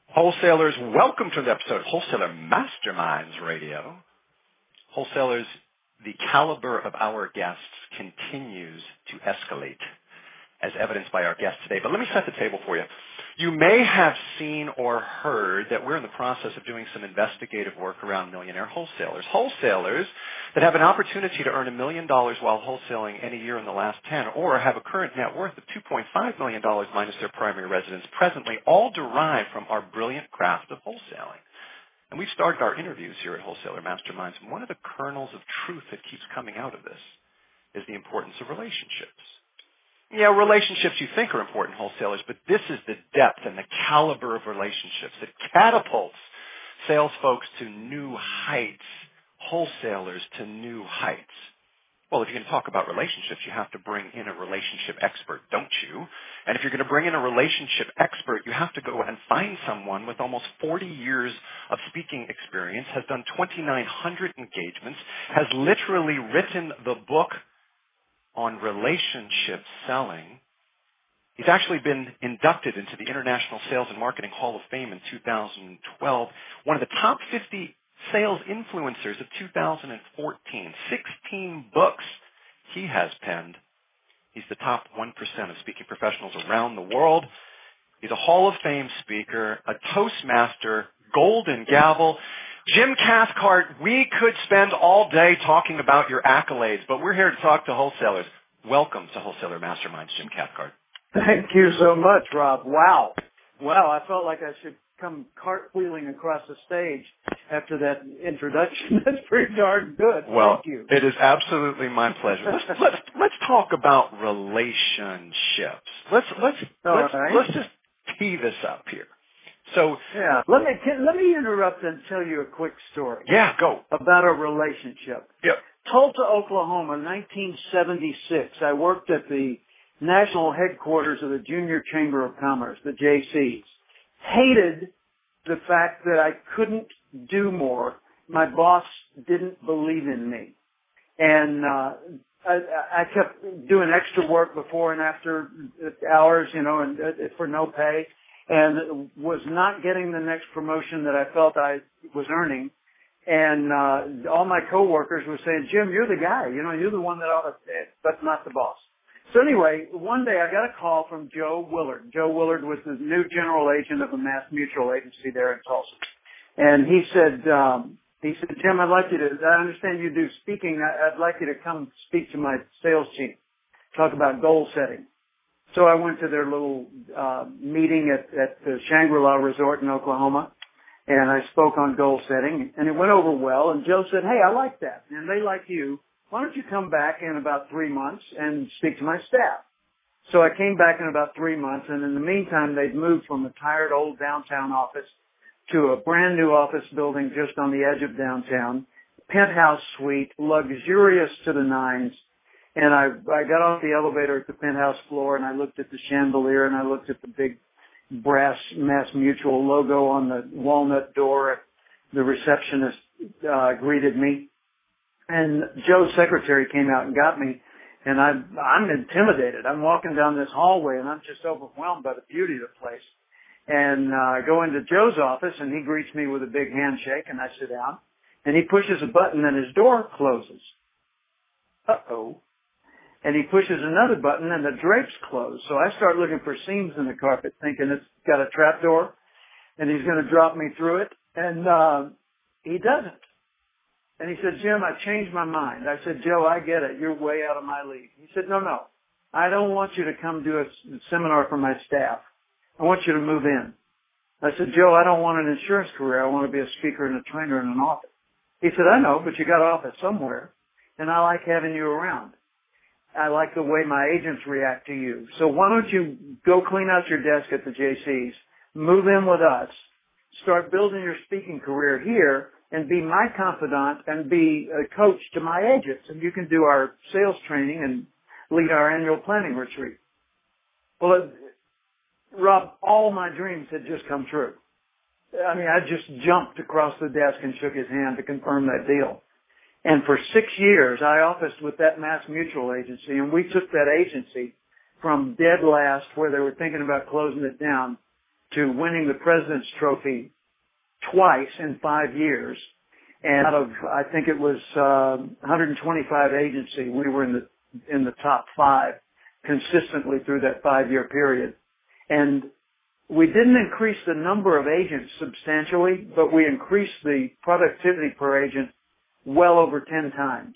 Wholesalers, welcome to the episode of Wholesaler Masterminds Radio. Wholesalers, the caliber of our guests continues to escalate, as evidenced by our guest today. But let me set the table for you. You may have seen or heard that we're in the process of doing some investigative work around millionaire wholesalers. Wholesalers that have an opportunity to earn $1 million while wholesaling any year in the last 10, or have a current net worth of $2.5 million minus their primary residence presently, all derived from our brilliant craft of wholesaling. And we've started our interviews here at Wholesaler Masterminds, and one of the kernels of truth that keeps coming out of this is the importance of relationships. Yeah, relationships you think are important, wholesalers, but this is the depth and the caliber of relationships that catapults sales folks to new heights, wholesalers to new heights. Well, if you're going to talk about relationships, you have to bring in a relationship expert, don't you? And if you're going to bring in a relationship expert, you have to go and find someone with almost 40 years of speaking experience, has done 2,900 engagements, has literally written the book on relationship selling. He's actually been inducted into the International Sales and Marketing Hall of Fame in 2012, one of the top 50 sales influencers of 2014. 16 books he has penned. He's the top 1% of speaking professionals around the world. He's a Hall of Fame speaker, a Toastmaster, Golden Gavel. Jim Cathcart, we could spend all day talking about your accolades, but we're here to talk to wholesalers. Welcome to Wholesaler Masterminds, Jim Cathcart. Thank you so much, Rob. Wow, I felt like I should come cartwheeling across the stage after that introduction. That's pretty darn good. Well, thank you. It is absolutely my pleasure. Let's talk about relationships. Let's just tee this up here. So yeah, let me interrupt and tell you a quick story. Yeah, go. About a relationship. Yep. Tulsa, Oklahoma, 1976. I worked at the national headquarters of the Junior Chamber of Commerce, the JCs. Hated the fact that I couldn't do more. My boss didn't believe in me. And I kept doing extra work before and after hours, and for no pay, and was not getting the next promotion that I felt I was earning. And all my coworkers were saying, Jim, you're the guy. You're the one that ought to, but not the boss. So anyway, one day I got a call from Joe Willard. Joe Willard was the new general agent of a Mass Mutual agency there in Tulsa. And he said, Jim, I understand you do speaking. I'd like you to come speak to my sales team, talk about goal setting. So I went to their little meeting at the Shangri-La Resort in Oklahoma, and I spoke on goal setting, and it went over well. And Joe said, hey, I like that, and they like you. Why don't you come back in about 3 months and speak to my staff? So I came back in about 3 months, and in the meantime, they'd moved from a tired old downtown office to a brand new office building just on the edge of downtown, penthouse suite, luxurious to the nines. And I got off the elevator at the penthouse floor, and I looked at the chandelier, and I looked at the big brass Mass Mutual logo on the walnut door. The receptionist greeted me. And Joe's secretary came out and got me, and I'm intimidated. I'm walking down this hallway, and I'm just overwhelmed by the beauty of the place. And I go into Joe's office, and he greets me with a big handshake, and I sit down. And he pushes a button, and his door closes. Uh-oh. And he pushes another button, and the drapes close. So I start looking for seams in the carpet, thinking it's got a trap door, and he's going to drop me through it. And he doesn't. And he said, Jim, I changed my mind. I said, Joe, I get it. You're way out of my league. He said, no. I don't want you to come do a seminar for my staff. I want you to move in. I said, Joe, I don't want an insurance career. I want to be a speaker and a trainer in an office. He said, I know, but you got office somewhere, and I like having you around. I like the way my agents react to you. So why don't you go clean out your desk at the JCs, move in with us, start building your speaking career here, and be my confidant and be a coach to my agents. And you can do our sales training and lead our annual planning retreat. Well, Rob, all my dreams had just come true. I mean, I just jumped across the desk and shook his hand to confirm that deal. And for 6 years, I officed with that Mass Mutual agency, and we took that agency from dead last, where they were thinking about closing it down, to winning the President's Trophy twice in 5 years. And out of, I think it was 125 agency, we were in the top 5 consistently through that 5-year period. And we didn't increase the number of agents substantially, but we increased the productivity per agent well over 10 times.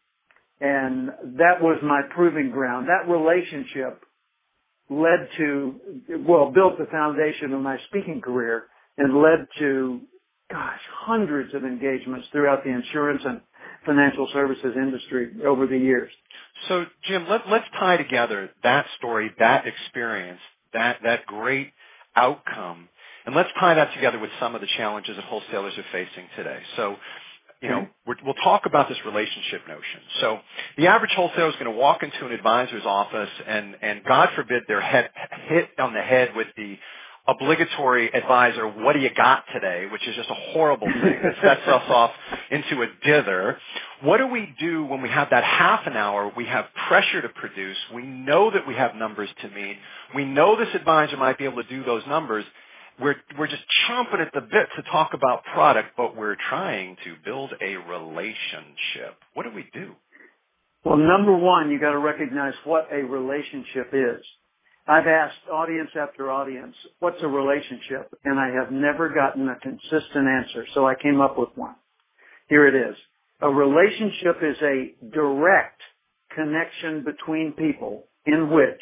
And that was my proving ground. That relationship led to, built the foundation of my speaking career and led to, hundreds of engagements throughout the insurance and financial services industry over the years. So, Jim, let's tie together that story, that experience, that great outcome, and let's tie that together with some of the challenges that wholesalers are facing today. So, we'll talk about this relationship notion. So the average wholesaler is going to walk into an advisor's office and God forbid they're hit on the head with the obligatory advisor, what do you got today, which is just a horrible thing that sets us off into a dither. What do we do when we have that half an hour? We have pressure to produce. We know that we have numbers to meet. We know this advisor might be able to do those numbers. We're just chomping at the bit to talk about product, but we're trying to build a relationship. What do we do? Well, number one, you got to recognize what a relationship is. I've asked audience after audience, what's a relationship? And I have never gotten a consistent answer, so I came up with one. Here it is. A relationship is a direct connection between people in which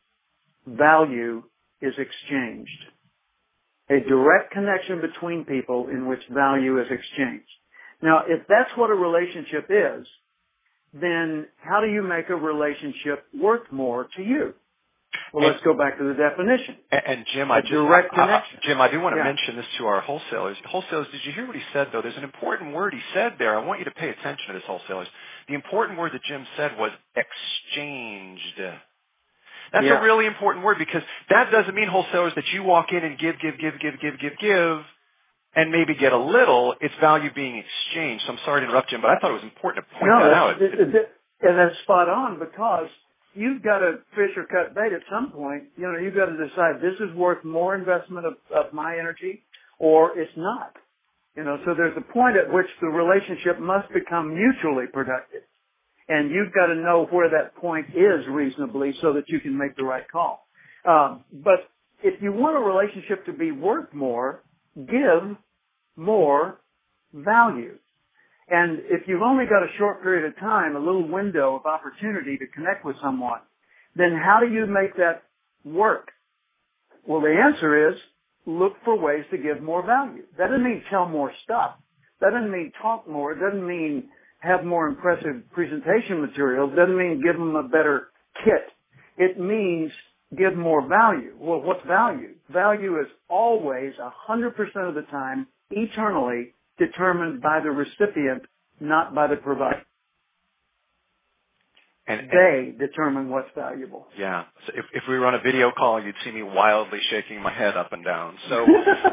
value is exchanged. A direct connection between people in which value is exchanged. Now, if that's what a relationship is, then how do you make a relationship worth more to you? Well, let's go back to the definition. And Jim, direct connection. Jim, I do want to mention this to our wholesalers. Wholesalers, did you hear what he said, though? There's an important word he said there. I want you to pay attention to this, wholesalers. The important word that Jim said was exchanged. That's a really important word because that doesn't mean, wholesalers, that you walk in and give, and maybe get a little. It's value being exchanged. So I'm sorry to interrupt, Jim, but I thought it was important to point that out. And that's spot on because you've got to fish or cut bait at some point. You've got to decide this is worth more investment of my energy or it's not. So there's a point at which the relationship must become mutually productive. And you've got to know where that point is reasonably so that you can make the right call. But if you want a relationship to be worth more, give more value. And if you've only got a short period of time, a little window of opportunity to connect with someone, then how do you make that work? Well, the answer is look for ways to give more value. That doesn't mean tell more stuff. That doesn't mean talk more. It doesn't mean have more impressive presentation material. It doesn't mean give them a better kit. It means give more value. Well, what's value? Value is always 100% of the time eternally determined by the recipient, not by the provider. And they determine what's valuable. Yeah. So if we were on a video call, you'd see me wildly shaking my head up and down. So,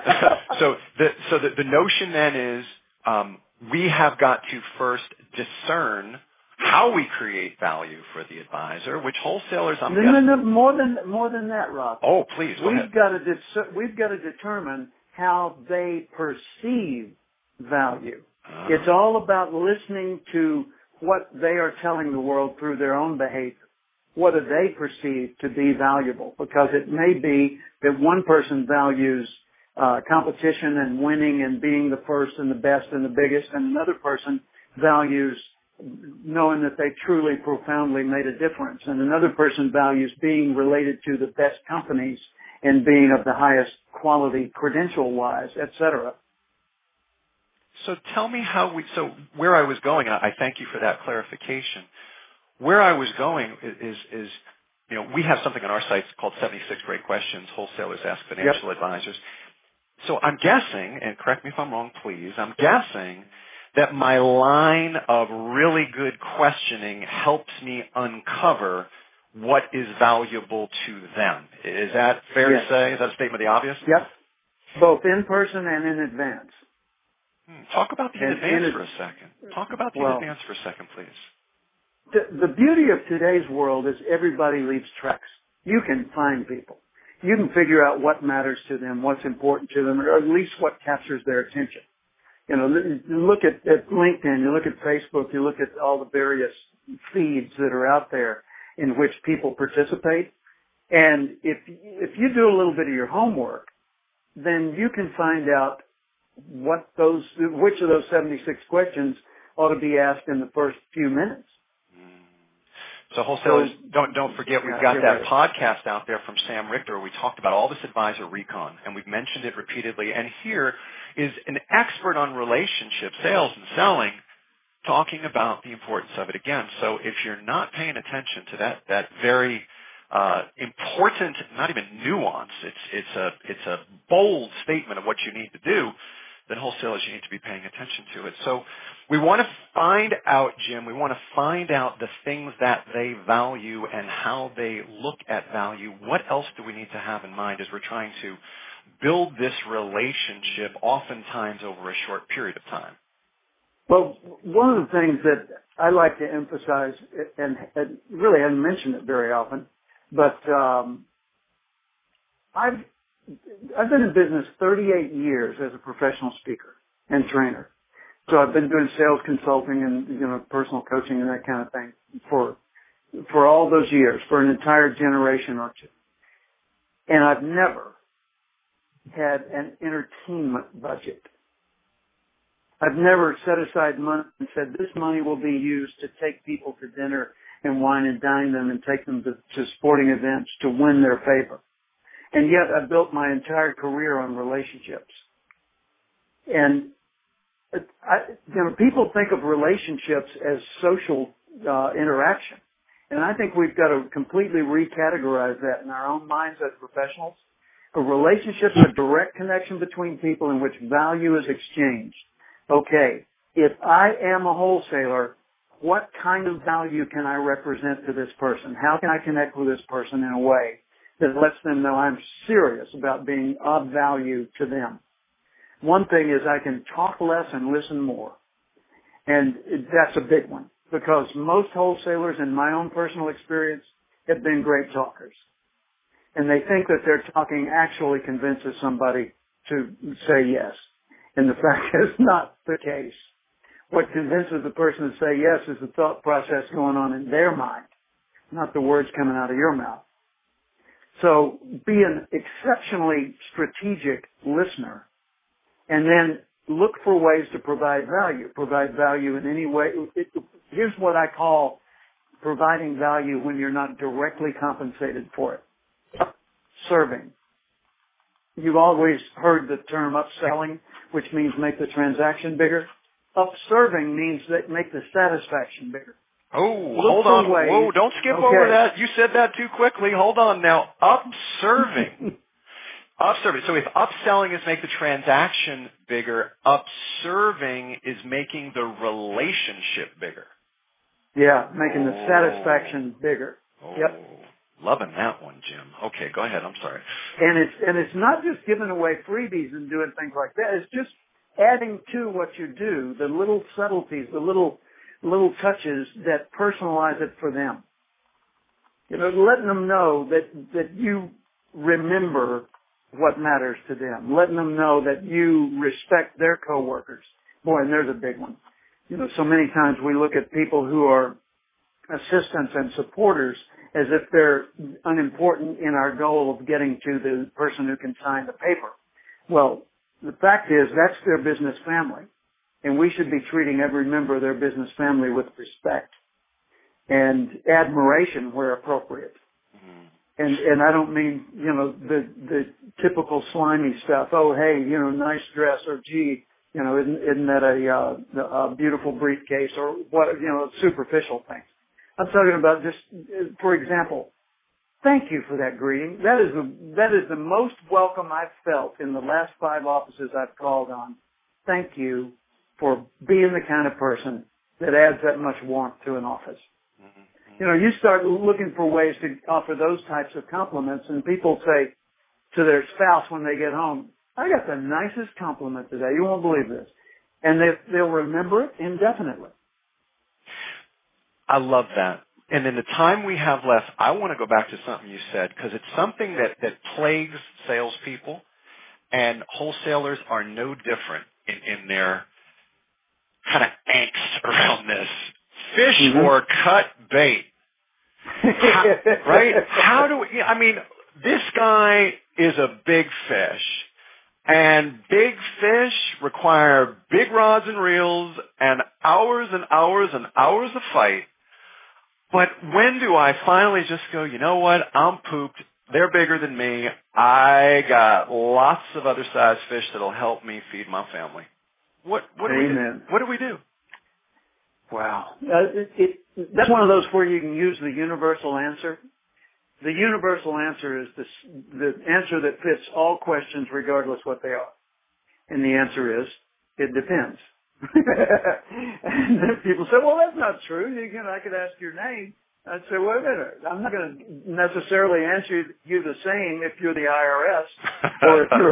the notion then is we have got to first discern how we create value for the advisor, which wholesalers, No, more than that, Rob. Oh, please. We've got to determine how they perceive value. It's all about listening to what they are telling the world through their own behavior. What do they perceive to be valuable? Because it may be that one person values competition and winning and being the first and the best and the biggest, and another person values knowing that they truly, profoundly made a difference, and another person values being related to the best companies and being of the highest quality credential-wise, etc. So tell me where I was going, I thank you for that clarification. Where I was going is we have something on our site called 76 Great Questions Wholesalers Ask Financial Advisors. So I'm guessing, and correct me if I'm wrong, please, I'm guessing that my line of really good questioning helps me uncover what is valuable to them. Is that fair to say? Is that a statement of the obvious? Yep. Both in person and in advance. Talk about the in advance for a second. Talk about the in advance for a second, please. The beauty of today's world is everybody leaves tracks. You can find people. you can figure out what matters to them, what's important to them, or at least what captures their attention. You know, you look at LinkedIn, you look at Facebook, you look at all the various feeds that are out there in which people participate. And if you do a little bit of your homework, then you can find out which of those 76 questions ought to be asked in the first few minutes. So wholesalers, don't forget, we've got that podcast out there from Sam Richter where we talked about all this advisor recon, and we've mentioned it repeatedly. And here is an expert on relationship sales and selling talking about the importance of it again. So if you're not paying attention to that very important, not even nuance, it's a bold statement of what you need to do, then wholesalers, you need to be paying attention to it. So we want to find out, Jim, we want to find out the things that they value and how they look at value. What else do we need to have in mind as we're trying to build this relationship oftentimes over a short period of time? Well, one of the things that I like to emphasize, and really haven't mentioned it very often, but I've been in business 38 years as a professional speaker and trainer. So I've been doing sales consulting and, you know, personal coaching and that kind of thing for all those years, for an entire generation or two. And I've never had an entertainment budget. I've never set aside money and said this money will be used to take people to dinner and wine and dine them and take them to sporting events to win their favor. And yet I built my entire career on relationships. And people think of relationships as social interaction. And I think we've got to completely recategorize that in our own minds as professionals. A relationship is a direct connection between people in which value is exchanged. Okay, if I am a wholesaler, what kind of value can I represent to this person? How can I connect with this person in a way that lets them know I'm serious about being of value to them? One thing is I can talk less and listen more. And that's a big one because most wholesalers, in my own personal experience, have been great talkers. And they think that their talking actually convinces somebody to say yes. And the fact is not the case. What convinces the person to say yes is the thought process going on in their mind, not the words coming out of your mouth. So be an exceptionally strategic listener and then look for ways to provide value. Provide value in any way. Here's what I call providing value when you're not directly compensated for it. Serving. You've always heard the term upselling, which means make the transaction bigger. Upserving means that make the satisfaction bigger. Oh, hold on. Whoa, don't skip over that. You said that too quickly. Hold on now. Upserving. Upserving. So if upselling is make the transaction bigger, upserving is making the relationship bigger. Yeah, making the satisfaction bigger. Yep. Loving that one, Jim. Okay, go ahead. I'm sorry. And it's not just giving away freebies and doing things like that. It's just adding to what you do, the little subtleties, the little touches that personalize it for them. You know, letting them know that you remember what matters to them. Letting them know that you respect their coworkers. Boy, and there's a big one. You know, so many times we look at people who are assistants and supporters as if they're unimportant in our goal of getting to the person who can sign the paper. Well, the fact is that's their business family. And we should be treating every member of their business family with respect and admiration where appropriate. And I don't mean, you know, the typical slimy stuff. Oh, hey, you know, nice dress, or gee, you know, isn't that a beautiful briefcase, or what, you know, superficial things. I'm talking about just, for example, thank you for that greeting. That is the most welcome I've felt in the last 5 offices I've called on. Thank you for being the kind of person that adds that much warmth to an office. You know, you start looking for ways to offer those types of compliments, and people say to their spouse when they get home, I got the nicest compliment today. You won't believe this. And they'll remember it indefinitely. I love that. And in the time we have left, I want to go back to something you said, because it's something that plagues salespeople, and wholesalers are no different in their kind of angst around this. Fish or cut bait. Right? How do we, I mean, this guy is a big fish, and big fish require big rods and reels and hours and hours and hours of fight. But when do I finally just go, you know what, I'm pooped. They're bigger than me. I got lots of other size fish that'll help me feed my family. What do we do? What do we do? Wow. That's one of those where you can use the universal answer. The universal answer is the answer that fits all questions regardless what they are. And the answer is, it depends. And then people say, well, that's not true. I could ask your name. I'd say, wait a minute. I'm not going to necessarily answer you the same if you're the IRS or if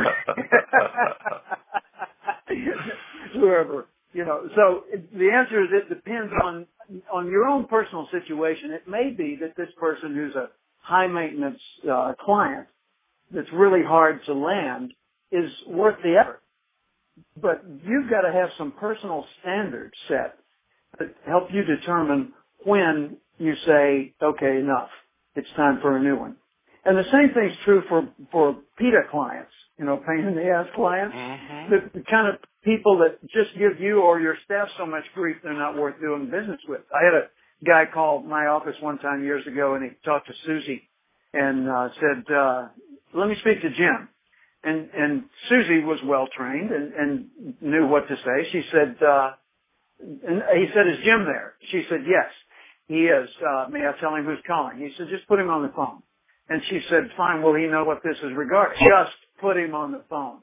you're whoever. So the answer is it depends on your own personal situation. It may be that this person who's a high maintenance client that's really hard to land is worth the effort. But you've got to have some personal standards set that help you determine when you say, okay, enough. It's time for a new one. And the same thing's true for PETA clients, pain in the ass clients. The kind of people that just give you or your staff so much grief they're not worth doing business with. I had a guy call my office one time years ago, and he talked to Susie and said, let me speak to Jim. And Susie was well trained and knew what to say. She said, and he said, is Jim there? She said, yes, he is. May I tell him who's calling? He said, just put him on the phone. And she said, fine, will he know what this is regarding? Just put him on the phone.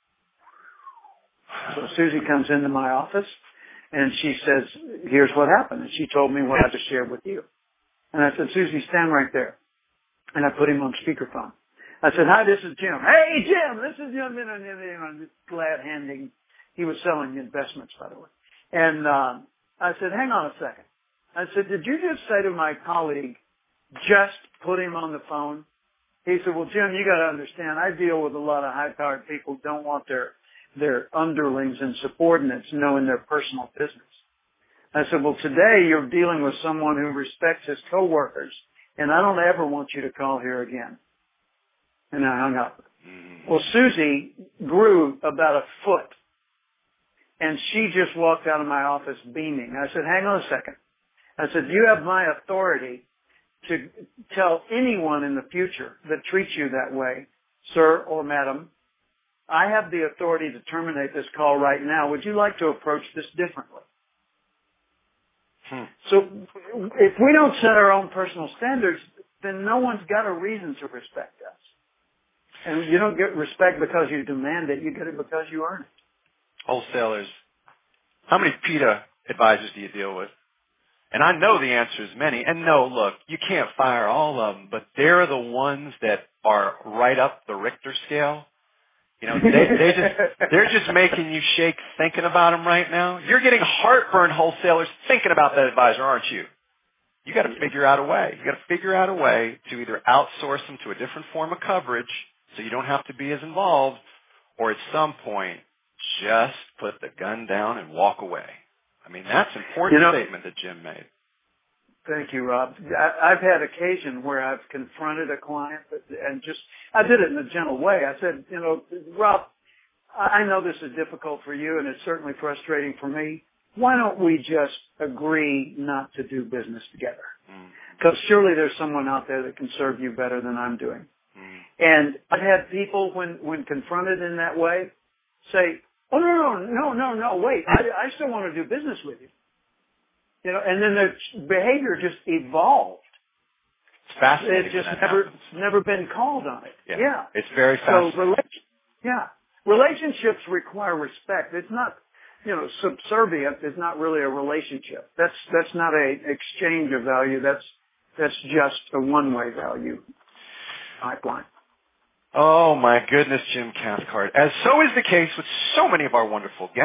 So Susie comes into my office and she says, here's what happened. And she told me what I just shared with you. And I said, Susie, stand right there. And I put him on speakerphone. I said, hi, this is Jim. Hey, Jim, this is Jim. I'm glad handing. He was selling investments, by the way. And I said, hang on a second. I said, did you just say to my colleague, just put him on the phone? He said, well, Jim, you got to understand, I deal with a lot of high-powered people who don't want their underlings and subordinates knowing their personal business. I said, well, today you're dealing with someone who respects his coworkers, and I don't ever want you to call here again. And I hung up. Well, Susie grew about a foot, and she just walked out of my office beaming. I said, hang on a second. I said, you have my authority to tell anyone in the future that treats you that way, sir or madam, I have the authority to terminate this call right now. Would you like to approach this differently? So if we don't set our own personal standards, then no one's got a reason to respect us. And you don't get respect because you demand it. You get it because you earn it. Wholesalers, how many PETA advisors do you deal with? And I know the answer is many. And no, look, you can't fire all of them, but they're the ones that are right up the Richter scale. They're just making you shake thinking about them right now. You're getting heartburn, wholesalers, thinking about that advisor, aren't you? You got to figure out a way. You got to figure out a way to either outsource them to a different form of coverage so you don't have to be as involved, or at some point just put the gun down and walk away. I mean, that's an important statement that Jim made. Thank you, Rob. I've had occasion where I've confronted a client and I did it in a gentle way. I said, Rob, I know this is difficult for you and it's certainly frustrating for me. Why don't we just agree not to do business together? Because surely there's someone out there that can serve you better than I'm doing. And I've had people, when confronted in that way, say, oh, no, wait, I still want to do business with you. And then their behavior just evolved. It's fascinating. It's just never been called on it. Yeah. It's very fascinating. So relationships require respect. It's not, subservient is not really a relationship. That's not an exchange of value. That's just a one-way value pipeline. Oh my goodness, Jim Cathcart. As so is the case with so many of our wonderful guests,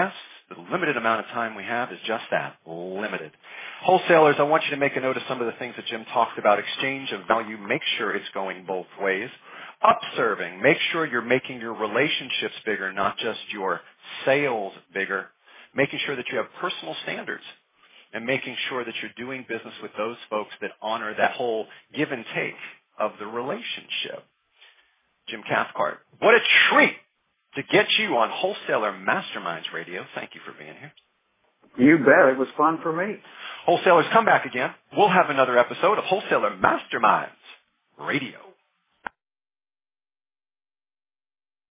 The limited amount of time we have is just that, limited. Wholesalers, I want you to make a note of some of the things that Jim talked about. Exchange of value, make sure it's going both ways. Upserving, make sure you're making your relationships bigger, not just your sales bigger. Making sure that you have personal standards and making sure that you're doing business with those folks that honor that whole give and take of the relationship. Jim Cathcart, what a treat to get you on Wholesaler Masterminds Radio. Thank you for being here. You bet. It was fun for me. Wholesalers, come back again. We'll have another episode of Wholesaler Masterminds Radio.